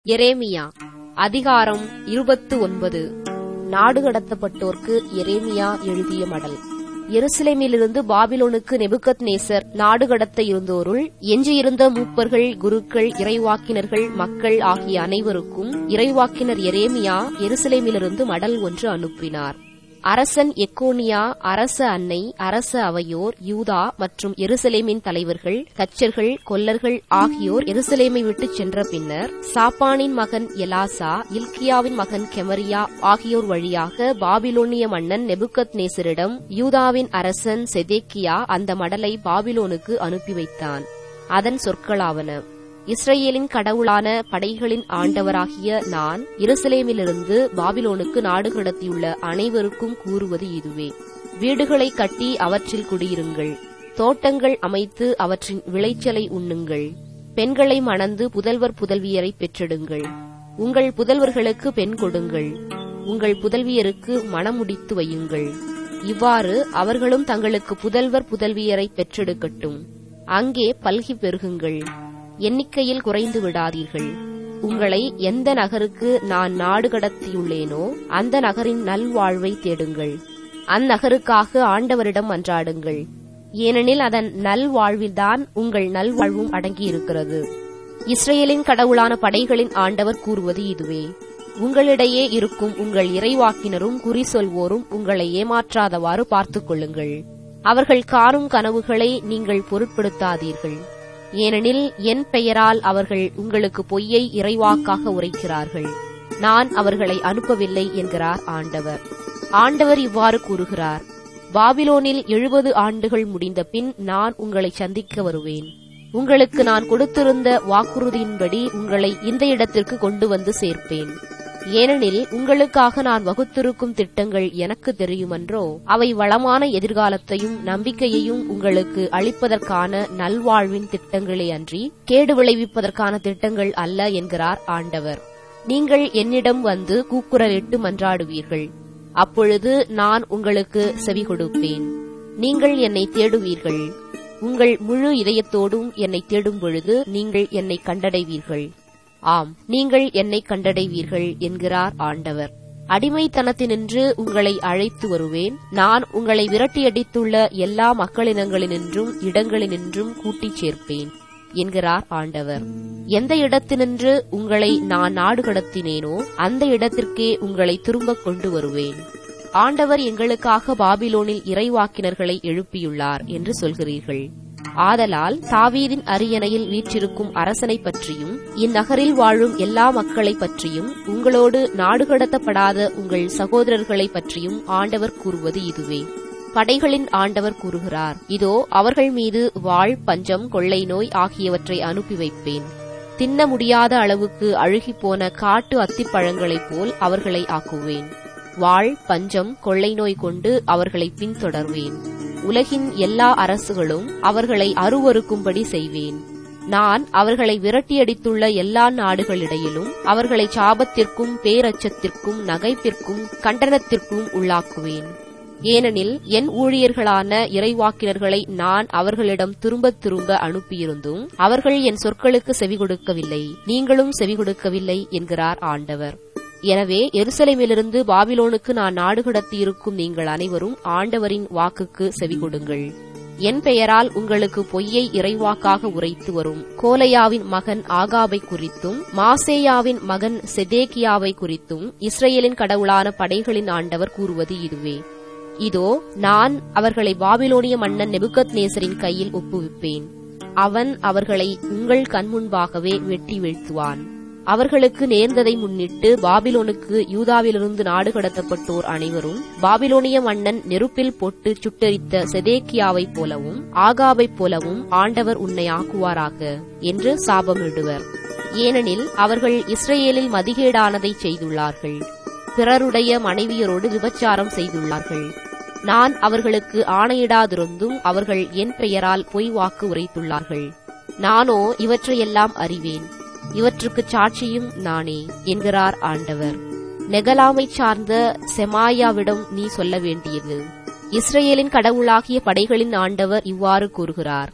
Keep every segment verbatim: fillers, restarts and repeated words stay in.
எரேமியா அதிகாரம் இருபத்து ஒன்பது. நாடு கடத்தப்பட்டோர்க்கு எரேமியா எழுதிய மடல். எருசலேமிலிருந்து பாபிலோனுக்கு நெபுகத்நேசர் நாடு கடத்த இருந்தோருள் எஞ்சியிருந்த மூப்பர்கள், குருக்கள், இறைவாக்கினர்கள், மக்கள் ஆகிய அனைவருக்கும் இறைவாக்கினர் எரேமியா எருசலேமிலிருந்து மடல் ஒன்று அனுப்பினார். அரசன் எக்கோனியா, அரச அன்னை, அரச அவையோர், யூதா மற்றும் எருசலேமின் தலைவர்கள், தச்சர்கள், கொல்லர்கள் ஆகியோர் எருசலேமை விட்டுச் சென்ற பின்னர் சாப்பானின் மகன் எலாசா, இல்கியாவின் மகன் கெமரியா ஆகியோர் வழியாக பாபிலோனிய மன்னன் நெபுகத்நேசரிடம் யூதாவின் அரசன் செதேக்கியா அந்த மடலை பாபிலோனுக்கு அனுப்பி வைத்தான். அதன் சொற்களாவன: இஸ்ரவேலின் கடவுளான படைகளின் ஆண்டவராகிய நான் எருசலேமிலிருந்து பாபிலோனுக்கு நாடு கடத்தியுள்ள அனைவருக்கும் கூறுவது இதுவே: வீடுகளை கட்டி அவற்றில் குடியிருங்கள், தோட்டங்கள் அமைத்து அவற்றின் விளைச்சலை உண்ணுங்கள், பெண்களை மணந்து புதல்வர் புதல்வியரை பெற்றெடுங்கள், உங்கள் புதல்வர்களுக்கு பெண் கொடுங்கள், உங்கள் புதல்வியருக்கு மணமுடித்து வையுங்கள். இவ்வாறு அவர்களும் தங்களுக்கு புதல்வர் புதல்வியரை பெற்றெடுக்கட்டும். அங்கே பல்கி பெருகுங்கள், எண்ணிக்கையில் குறைந்து விடாதீர்கள். உங்களை எந்த நகருக்கு நான் நாடு கடத்தியுள்ளேனோ அந்த நகரின் நல்வாழ்வை தேடுங்கள். அந்நகருக்காக ஆண்டவரிடம் மன்றாடுங்கள், ஏனெனில் அதன் நல்வாழ்வில்தான் உங்கள் நல்வாழ்வும் அடங்கியிருக்கிறது. இஸ்ரவேலின் கடவுளான படைகளின் ஆண்டவர் கூறுவது இதுவே: உங்களிடையே இருக்கும் உங்கள் இறைவாக்கினரும் குறி சொல்வோரும் உங்களை ஏமாற்றாதவாறு பார்த்துக் கொள்ளுங்கள். அவர்கள் காணும் கனவுகளை நீங்கள் பொருட்படுத்தாதீர்கள். ஏனெனில் என் பெயரால் அவர்கள் உங்களுக்கு பொய்யை இறைவாக்காக உரைக்கிறார்கள். நான் அவர்களை அனுப்பவில்லை என்கிறார் ஆண்டவர். ஆண்டவர் இவ்வாறு கூறுகிறார்: பாபிலோனில் எழுபது ஆண்டுகள் முடிந்த பின் நான் உங்களை சந்திக்க வருவேன். உங்களுக்கு நான் கொடுத்திருந்த வாக்குறுதியின்படி உங்களை இந்த இடத்திற்கு கொண்டு வந்து சேர்ப்பேன். ஏனெனில் உங்களுக்காக நான் வகுத்திருக்கும் திட்டங்கள் எனக்கு தெரியுமன்றோ? அவை வளமான எதிர்காலத்தையும் நம்பிக்கையையும் உங்களுக்கு அளிப்பதற்கான நல்வாழ்வின் திட்டங்களே அன்றி கேடு விளைவிப்பதற்கான திட்டங்கள் அல்ல என்கிறார் ஆண்டவர். நீங்கள் என்னிடம் வந்து கூக்குரலிட்டு மன்றாடுவீர்கள், அப்பொழுது நான் உங்களுக்கு செவி கொடுப்பேன். நீங்கள் என்னை தேடுவீர்கள், உங்கள் முழு இதயத்தோடும் என்னை தேடும் பொழுது நீங்கள் என்னை கண்டடைவீர்கள். ஆம், நீங்கள் என்னை கண்டடைவீர்கள் என்கிறார் ஆண்டவர். அடிமைத்தனத்தினின்று உங்களை அழைத்து வருவேன். நான் உங்களை விரட்டியடித்துள்ள எல்லா மக்களினங்களினின்றும் இடங்களினின்றும் கூட்டிச் சேர்ப்பேன் என்கிறார் ஆண்டவர். எந்த இடத்தினின்று உங்களை நான் நாடு கடத்தினேனோ அந்த இடத்திற்கே உங்களை திரும்பக் கொண்டு வருவேன். ஆண்டவர் எங்களுக்காக பாபிலோனில் இறைவாக்கினர்களை எழுப்பியுள்ளார் என்று சொல்கிறீர்கள். ஆதலால் தாவீதின் அரியணையில் வீற்றிருக்கும் அரசனை பற்றியும் இந்நகரில் வாழும் எல்லா மக்களை பற்றியும் உங்களோடு நாடு கடத்தப்படாத உங்கள் சகோதரர்களை பற்றியும் ஆண்டவர் கூறுவது இதுவே: படைகளின் ஆண்டவர் கூறுகிறார், இதோ அவர்கள் மீது வாள், பஞ்சம், கொள்ளை நோய் ஆகியவற்றை அனுப்பி வைப்பேன். தின்ன முடியாத அளவுக்கு அழுகிப்போன காட்டு அத்திப்பழங்களைப் போல் அவர்களை ஆக்குவேன். வாள், பஞ்சம், கொள்ளை நோய் கொண்டு அவர்களை பின்தொடர்வேன். உலகின் எல்லா அரசுகளும் அவர்களை அருவருக்கும்படி செய்வேன். நான் அவர்களை விரட்டியடித்துள்ள எல்லா நாடுகளிடையிலும் அவர்களை சாபத்திற்கும் பேரச்சத்திற்கும் நகைப்பிற்கும் கண்டனத்திற்கும் உள்ளாக்குவேன். ஏனெனில் என் ஊழியர்களான இறைவாக்கினர்களை நான் அவர்களிடம் திரும்ப திரும்ப அனுப்பியிருந்தும் அவர்கள் என் சொற்களுக்கு செவி கொடுக்கவில்லை, நீங்களும் செவி கொடுக்கவில்லை என்கிறார் ஆண்டவர். எனவே எருசலேமிலிருந்து பாபிலோனுக்கு நான் நாடு கடத்தியிருக்கும் நீங்கள் அனைவரும் ஆண்டவரின் வாக்குக்கு செவி கொடுங்கள். என் பெயரால் உங்களுக்கு பொய்யை இறைவாக்காக உரைத்து வரும் கோலையாவின் மகன் ஆகாபை குறித்தும் மாசேயாவின் மகன் செதேக்கியாவை குறித்தும் இஸ்ரவேலின் கடவுளான படைகளின் ஆண்டவர் கூறுவது இதுவே: இதோ நான் அவர்களை பாபிலோனிய மன்னன் நெபுகத்நேசரின் கையில் ஒப்புவிப்பேன். அவன் அவர்களை உங்கள் கண்முன்பாகவே வெட்டி வீழ்த்துவான். அவர்களுக்கு நேர்ந்ததை முன்னிட்டு பாபிலோனுக்கு யூதாவிலிருந்து நாடு கடத்தப்பட்டோர் அனைவரும் பாபிலோனிய மன்னன் நெருப்பில் போட்டு சுட்டெரித்த செதேக்கியாவைப் போலவும் ஆகாபைப் போலவும் ஆண்டவர் உன்னை ஆக்குவாராக என்று சாபமிடுவர். ஏனெனில் அவர்கள் இஸ்ரவேலில் மதிகேடானதை செய்துள்ளார்கள், பிறருடைய மனைவியரோடு விபச்சாரம் செய்துள்ளார்கள். நான் அவர்களுக்கு ஆணையிடாதிருந்தும் அவர்கள் என் பெயரால் பொய் வாக்கு உரைத்துள்ளார்கள். நானோ இவற்றையெல்லாம் அறிவேன், இவற்றுக்கு சாட்சியும் நானே என்கிறார் ஆண்டவர். நெகலாமை சார்ந்த செமாயாவிடம் நீ சொல்ல வேண்டியது: இஸ்ரவேலின் கடவுளாகிய படைகளின் ஆண்டவர் இவ்வாறு கூறுகிறார்: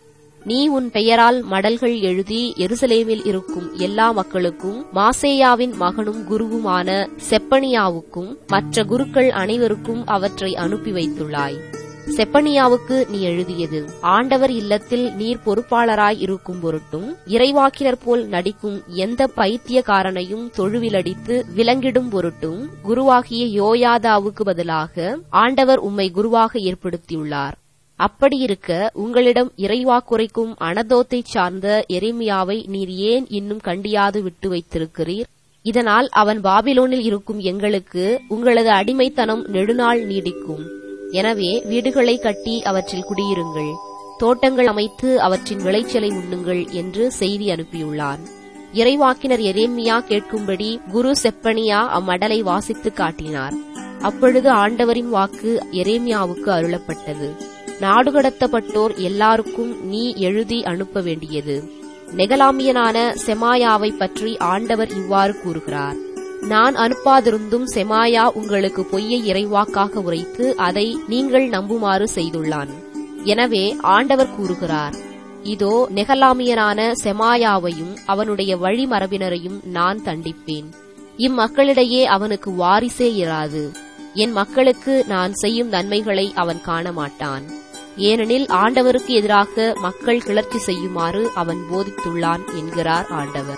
நீ உன் பெயரால் மடல்கள் எழுதி எருசலேமில் இருக்கும் எல்லா மக்களுக்கும் மாசேயாவின் மகனும் குருவுமான செப்பனியாவுக்கும் மற்ற குருக்கள் அனைவருக்கும் அவற்றை அனுப்பி வைத்துள்ளாய். செப்பனியாவுக்கு நீ எழுதியது: ஆண்டவர் இல்லத்தில் நீர் பொறுப்பாளராய் இருக்கும் பொருட்டும் இறைவாக்கினர் போல் நடிக்கும் எந்த பைத்தியக்காரனையும் தொழுவிலடித்து விலங்கிடும் பொருட்டும் குருவாகிய யோயாதாவுக்கு பதிலாக ஆண்டவர் உம்மை குருவாக ஏற்படுத்தியுள்ளார். அப்படியிருக்க உங்களிடம் இறைவாக்குரைக்கும் அனதோத்தைச் சார்ந்த எரேமியாவை நீர் ஏன் இன்னும் கண்டியாது விட்டு வைத்திருக்கிறீர்? இதனால் அவன் பாபிலோனில் இருக்கும் எங்களுக்கு உங்களது அடிமைத்தனம் நெடுநாள் நீடிக்கும். எனவே வீடுகளை கட்டி அவற்றில் குடியிருங்கள், தோட்டங்கள் அமைத்து அவற்றின் விளைச்சலை உண்ணுங்கள் என்று செய்தி அனுப்பியுள்ளான். இறைவாக்கினர் எரேமியா கேட்கும்படி குரு செப்பனியா அம்மடலை வாசித்து காட்டினார். அப்பொழுது ஆண்டவரின் வாக்கு எரேமியாவுக்கு அருளப்பட்டது: நாடுகடத்தப்பட்டோர் எல்லாருக்கும் நீ எழுதி அனுப்ப வேண்டியது: நெகலாமியனான செமாயாவை பற்றி ஆண்டவர் இவ்வாறு கூறுகிறார். நான் அனுப்பாதிருந்தும் செமாயா உங்களுக்கு பொய்யை இறைவாக்காக உரைத்து அதை நீங்கள் நம்புமாறு செய்துள்ளான். எனவே ஆண்டவர் கூறுகிறார்: இதோ நெகலாமியனான செமாயாவையும் அவனுடைய வழிமரபினரையும் நான் தண்டிப்பேன். இம்மக்களிடையே அவனுக்கு வாரிசே இராது. என் மக்களுக்கு நான் செய்யும் நன்மைகளை அவன் காண மாட்டான். ஏனெனில் ஆண்டவருக்கு எதிராக மக்கள் கிளர்ச்சி செய்யுமாறு அவன் போதித்துள்ளான் என்கிறார் ஆண்டவர்.